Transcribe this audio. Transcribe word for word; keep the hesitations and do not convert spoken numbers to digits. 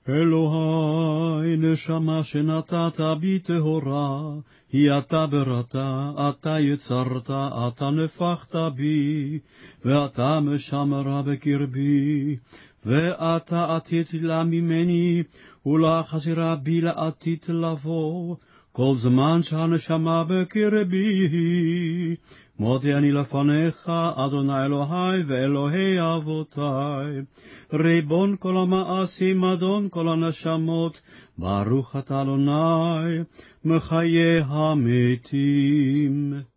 אלוהי, נשמה שנתת בי טהורה, היא אתה בראתה, אתה יצרת, אתה נפחת בי, ואתה משמרה בקרבי, ואתה עתיד לה ממני, ולחזירה בי לעתיד לבוא, כל זמן שהנשמה בקרבי. מודי אני לפניך, אדוני אלוהי ואלוהי אבותי, ריבון כל המעשים, אדון כל הנשמות, ברוך אתה אדוני, מחיי המתים.